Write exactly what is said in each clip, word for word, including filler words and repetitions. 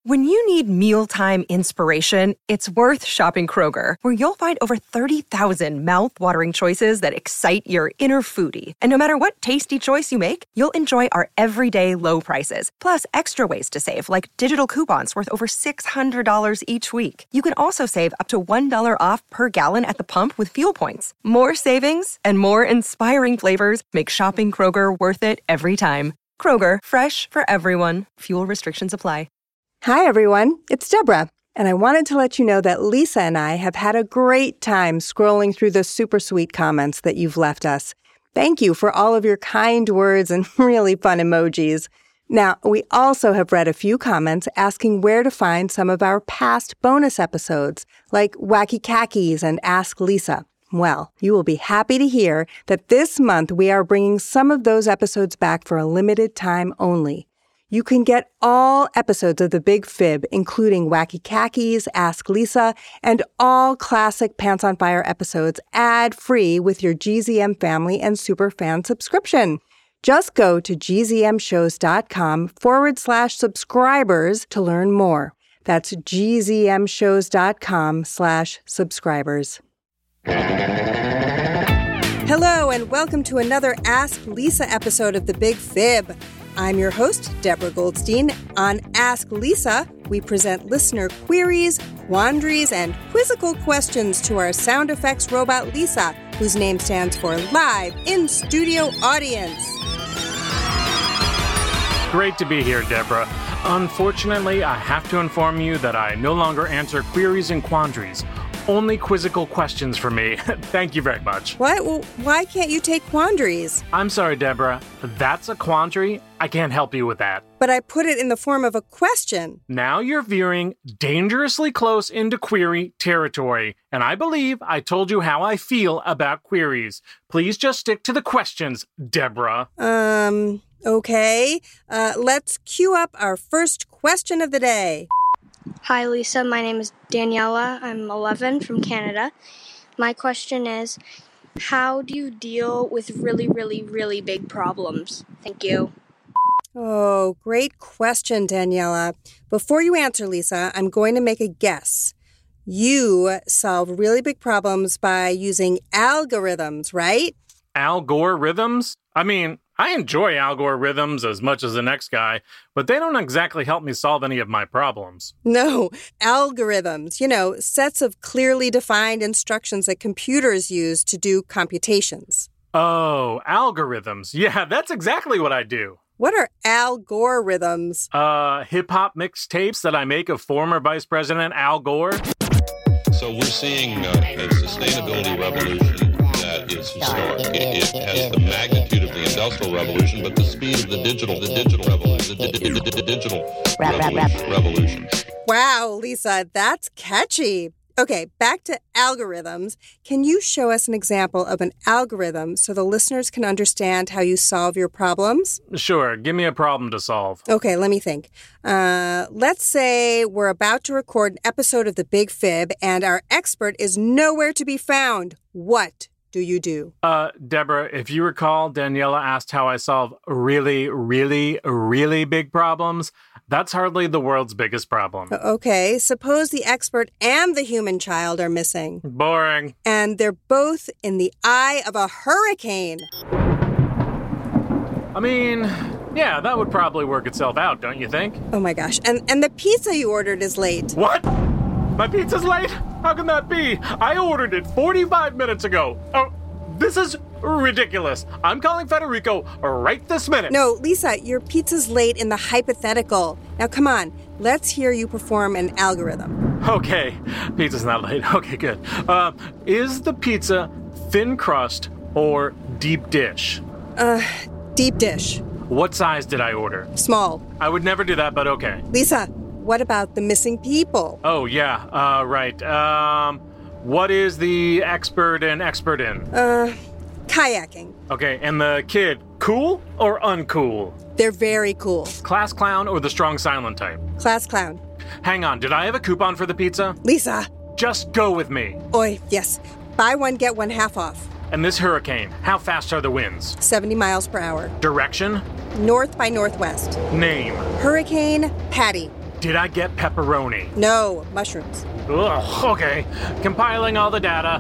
When you need mealtime inspiration, it's worth shopping Kroger, where you'll find over thirty thousand mouth-watering choices that excite your inner foodie. And no matter what tasty choice you make, you'll enjoy our everyday low prices, plus extra ways to save, like digital coupons worth over six hundred dollars each week. You can also save up to one dollar off per gallon at the pump with fuel points. More savings and more inspiring flavors make shopping Kroger worth it every time. Kroger, fresh for everyone. Fuel restrictions apply. Hi, everyone. It's Deborah, and I wanted to let you know that Lisa and I have had a great time scrolling through the super sweet comments that you've left us. Thank you for all of your kind words and really fun emojis. Now, we also have read a few comments asking where to find some of our past bonus episodes, like Wacky Khakis and Ask Lisa. Well, you will be happy to hear that this month we are bringing some of those episodes back for a limited time only. You can get all episodes of The Big Fib, including Wacky Khakis, Ask Lisa, and all classic Pants on Fire episodes ad-free with your G Z M Family and Superfan subscription. Just go to gzmshows.com forward slash subscribers to learn more. That's gzmshows.com slash subscribers. Hello, and welcome to another Ask Lisa episode of The Big Fib. I'm your host, Deborah Goldstein. On Ask Lisa, we present listener queries, quandaries, and quizzical questions to our sound effects robot, Lisa, whose name stands for Live in-Studio Audience. Great to be here, Deborah. Unfortunately, I have to inform you that I no longer answer queries and quandaries. Only quizzical questions for me. Thank you very much. What? Well, why can't you take quandaries? I'm sorry, Deborah. That's a quandary. I can't help you with that. But I put it in the form of a question. Now you're veering dangerously close into query territory, and I believe I told you how I feel about queries. Please just stick to the questions, Deborah. Um, okay. Uh, let's cue up our first question of the day. Hi, Lisa. My name is Daniela. I'm eleven from Canada. My question is, how do you deal with really, really, really big problems? Thank you. Oh, great question, Daniela. Before you answer, Lisa, I'm going to make a guess. You solve really big problems by using algorithms, right? Algorithms? I mean, I enjoy algorithms as much as the next guy, but they don't exactly help me solve any of my problems. No, algorithms, you know, sets of clearly defined instructions that computers use to do computations. Oh, algorithms. Yeah, that's exactly what I do. What are algorithms? Uh, hip-hop mixtapes that I make of former Vice President Al Gore. So we're seeing uh, a sustainability revolution that is historic. It, it has the magnitude of the Industrial Revolution, but the speed of the digital, the digital revolution, the, the, the, the digital revolution, revolution. Wow, Lisa, that's catchy. Okay, back to algorithms. Can you show us an example of an algorithm so the listeners can understand how you solve your problems? Sure. Give me a problem to solve. Okay, let me think. Uh, let's say we're about to record an episode of The Big Fib and our expert is nowhere to be found. What do you do? Uh, Deborah, if you recall, Daniela asked how I solve really, really, really big problems. That's hardly the world's biggest problem. Okay, suppose the expert and the human child are missing. Boring. And they're both in the eye of a hurricane. I mean, yeah, that would probably work itself out, don't you think? Oh my gosh, and, and the pizza you ordered is late. What? My pizza's late? How can that be? I ordered it forty-five minutes ago. Oh, this is ridiculous. I'm calling Federico right this minute. No, Lisa, your pizza's late in the hypothetical. Now, come on. Let's hear you perform an algorithm. Okay. Pizza's not late. Okay, good. Uh, is the pizza thin crust or deep dish? Uh, deep dish. What size did I order? Small. I would never do that, but okay. Lisa, what about the missing people? Oh, yeah. Uh, right. Um, what is the expert and expert in? Uh... Kayaking. Okay, and the kid, cool or uncool? They're very cool. Class clown or the strong silent type? Class clown. Hang on, did I have a coupon for the pizza? Lisa. Just go with me. Oi, yes. Buy one, get one half off. And this hurricane, how fast are the winds? seventy miles per hour. Direction? North by northwest. Name? Hurricane Patty. Did I get pepperoni? No, mushrooms. Ugh, okay. Compiling all the data.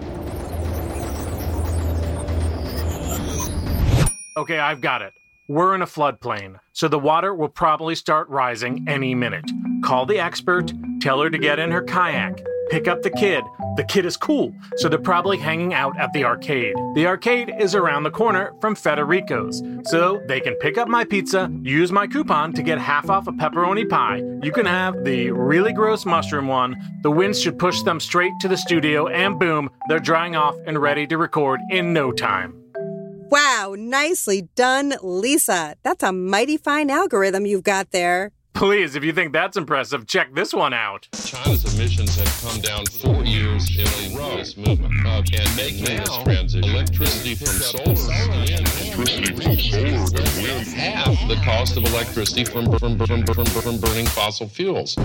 Okay, I've got it. We're in a floodplain, so the water will probably start rising any minute. Call the expert, tell her to get in her kayak. Pick up the kid. The kid is cool, so they're probably hanging out at the arcade. The arcade is around the corner from Federico's, so they can pick up my pizza, use my coupon to get half off a pepperoni pie. You can have the really gross mushroom one. The winds should push them straight to the studio, and boom, they're drying off and ready to record in no time. Wow, nicely done, Lisa. That's a mighty fine algorithm you've got there. Please, if you think that's impressive, check this one out. China's emissions have come down four years in a row. This movement uh, and making this transition. Electricity from solar and wind half the cost of electricity from, from, from, from, from burning fossil fuels.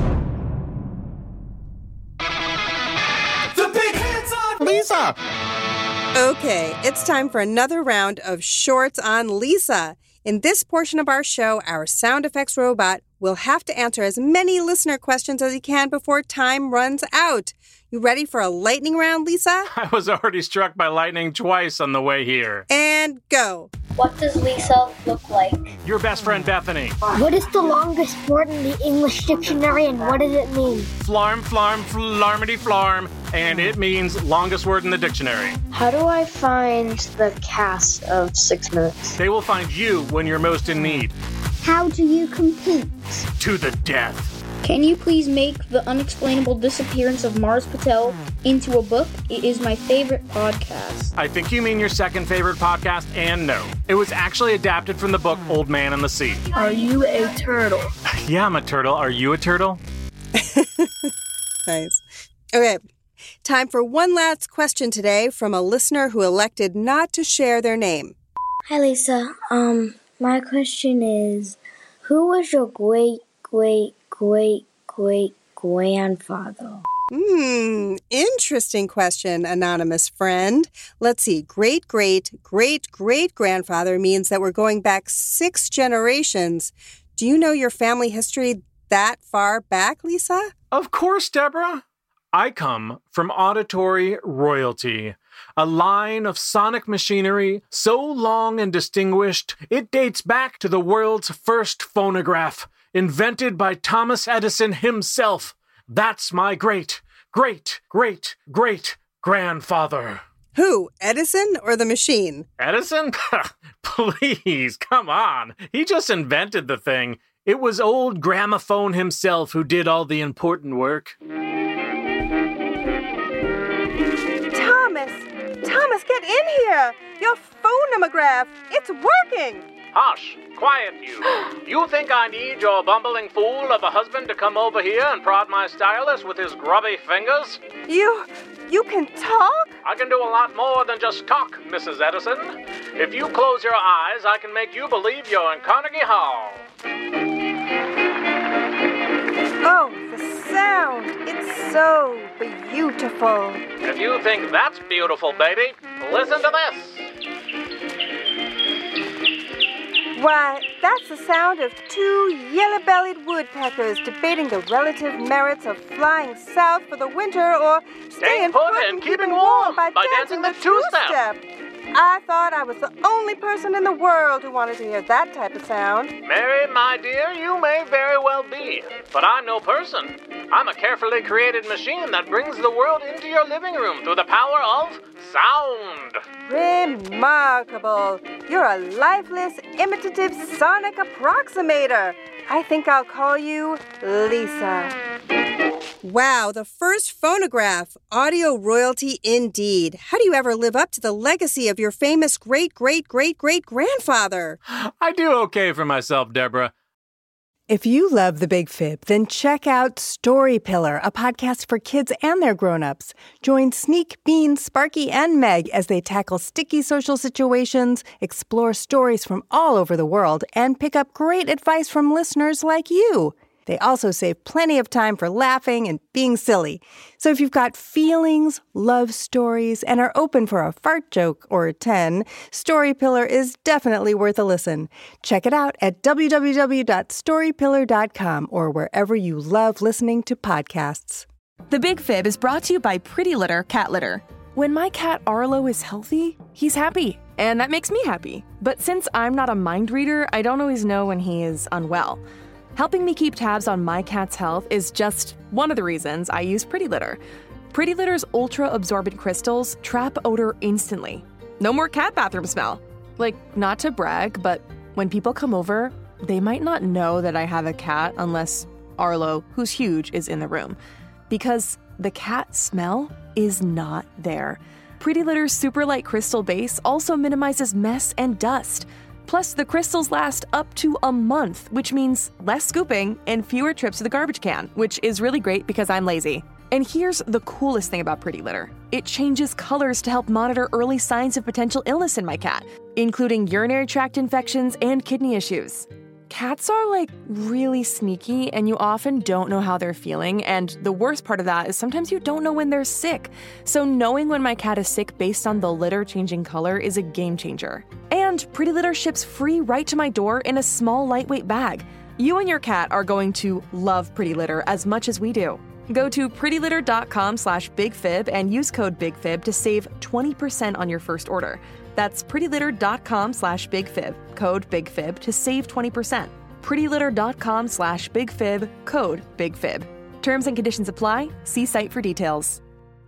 The big hands on Lisa! Okay, it's time for another round of Shorts on Lisa. In this portion of our show, our sound effects robot will have to answer as many listener questions as he can before time runs out. You ready for a lightning round, Lisa? I was already struck by lightning twice on the way here. And go. What does Lisa look like? Your best friend, Bethany. What is the longest word in the English dictionary and what does it mean? Flarm, flarm, flarmity, flarm. And it means longest word in the dictionary. How do I find the cast of Six Minutes? They will find you when you're most in need. How do you compete? To the death. Can you please make The Unexplainable Disappearance of Mars Patel into a book? It is my favorite podcast. I think you mean your second favorite podcast, and no. It was actually adapted from the book Old Man and the Sea. Are you a turtle? Yeah, I'm a turtle. Are you a turtle? Nice. Okay. Time for one last question today from a listener who elected not to share their name. Hi, Lisa. Um, my question is, who was your great, great, great, great grandfather? Hmm, interesting question, anonymous friend. Let's see. Great, great, great, great grandfather means that we're going back six generations. Do you know your family history that far back, Lisa? Of course, Deborah. I come from auditory royalty, a line of sonic machinery so long and distinguished it dates back to the world's first phonograph, invented by Thomas Edison himself. That's my great, great, great, great grandfather. Who, Edison or the machine? Edison? Please, come on. He just invented the thing. It was old Gramophone himself who did all the important work. Thomas! Thomas, get in here! Your phonomograph, it's working! Hush! Quiet, you. You think I need your bumbling fool of a husband to come over here and prod my stylus with his grubby fingers? You... you can talk? I can do a lot more than just talk, Missus Edison. If you close your eyes, I can make you believe you're in Carnegie Hall. Oh, the sound. It's so beautiful. If you think that's beautiful, baby, listen to this. Why, that's the sound of two yellow-bellied woodpeckers debating the relative merits of flying south for the winter or staying put put and keeping warm by dancing the two-step. I thought I was the only person in the world who wanted to hear that type of sound. Mary, my dear, you may very well be, but I'm no person. I'm a carefully created machine that brings the world into your living room through the power of sound. Remarkable. You're a lifeless, imitative sonic approximator. I think I'll call you Lisa. Wow, the first phonograph. Audio royalty indeed. How do you ever live up to the legacy of your famous great-great-great-great-grandfather? I do okay for myself, Deborah. If you love The Big Fib, then check out Story Pillar, a podcast for kids and their grown-ups. Join Sneak, Bean, Sparky, and Meg as they tackle sticky social situations, explore stories from all over the world, and pick up great advice from listeners like you. They also save plenty of time for laughing and being silly. So if you've got feelings, love stories, and are open for a fart joke or ten, Story Pillar is definitely worth a listen. Check it out at w w w dot story pillar dot com or wherever you love listening to podcasts. The Big Fib is brought to you by Pretty Litter Cat Litter. When my cat Arlo is healthy, he's happy, and that makes me happy. But since I'm not a mind reader, I don't always know when he is unwell. Helping me keep tabs on my cat's health is just one of the reasons I use Pretty Litter. Pretty Litter's ultra-absorbent crystals trap odor instantly. No more cat bathroom smell. Like, not to brag, but when people come over, they might not know that I have a cat unless Arlo, who's huge, is in the room. Because the cat smell is not there. Pretty Litter's super light crystal base also minimizes mess and dust. Plus, the crystals last up to a month, which means less scooping and fewer trips to the garbage can, which is really great because I'm lazy. And here's the coolest thing about Pretty Litter. It changes colors to help monitor early signs of potential illness in my cat, including urinary tract infections and kidney issues. Cats are, like, really sneaky, and you often don't know how they're feeling, and the worst part of that is sometimes you don't know when they're sick. So knowing when my cat is sick based on the litter changing color is a game changer. And Pretty Litter ships free right to my door in a small, lightweight bag. You and your cat are going to love Pretty Litter as much as we do. Go to pretty litter dot com slash big fib and use code BIGFIB to save twenty percent on your first order. That's pretty litter dot com slash big fib, code BIGFIB to save twenty percent. pretty litter dot com slash big fib, code BIGFIB. Terms and conditions apply. See site for details.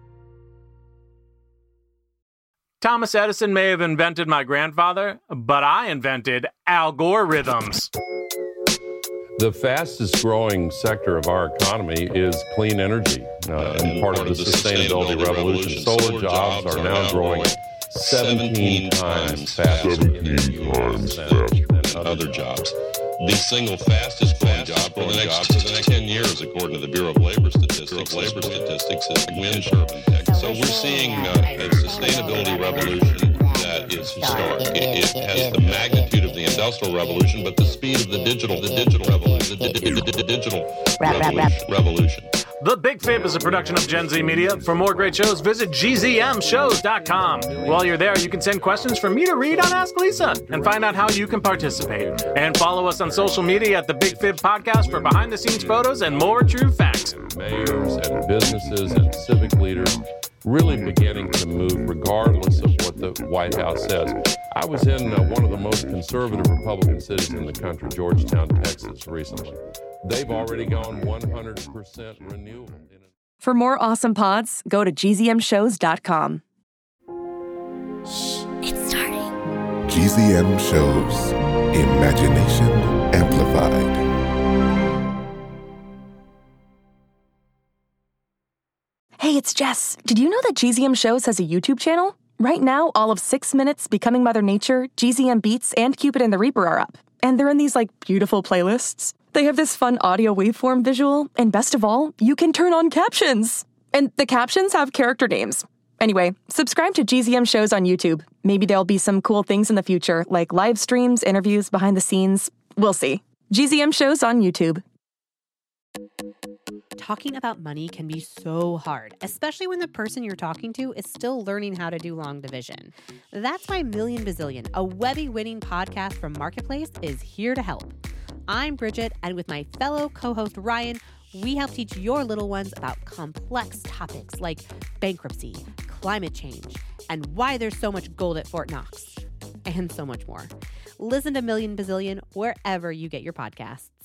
Thomas Edison may have invented my grandfather, but I invented algorithms. The fastest growing sector of our economy is clean energy, uh, and part of the sustainability revolution. Solar jobs are now growing seventeen times faster than other jobs. The single fastest growing job for the next, for the next ten years, according to the Bureau of Labor Statistics, labor statistics is wind turbine tech. So we're seeing uh, a sustainability revolution that is historic. It, it has the magnitude of the Industrial Revolution, but the speed of the digital, the digital revolution, the, the, the, the digital revolution, revolution. The Big Fib is a production of Gen Z Media. For more great shows, visit g z m shows dot com. While you're there, you can send questions for me to read on Ask Lisa and find out how you can participate. And follow us on social media at The Big Fib Podcast for behind-the-scenes photos and more true facts. Mayors and businesses and civic leaders really beginning to move regardless of what the White House says. I was in uh, one of the most conservative Republican cities in the country, Georgetown, Texas, recently. They've already gone one hundred percent renewable. For more awesome pods, go to g z m shows dot com. Shh, it's starting. G Z M Shows. Imagination Amplified. Hey, it's Jess. Did you know that G Z M Shows has a YouTube channel? Right now, all of Six Minutes, Becoming Mother Nature, G Z M Beats, and Cupid and the Reaper are up. And they're in these, like, beautiful playlists. They have this fun audio waveform visual, and best of all, you can turn on captions. And the captions have character names. Anyway, subscribe to G Z M Shows on YouTube. Maybe there'll be some cool things in the future, like live streams, interviews, behind the scenes. We'll see. G Z M Shows on YouTube. Talking about money can be so hard, especially when the person you're talking to is still learning how to do long division. That's why Million Bazillion, a Webby-winning podcast from Marketplace, is here to help. I'm Bridget, and with my fellow co-host Ryan, we help teach your little ones about complex topics like bankruptcy, climate change, and why there's so much gold at Fort Knox, and so much more. Listen to Million Bazillion wherever you get your podcasts.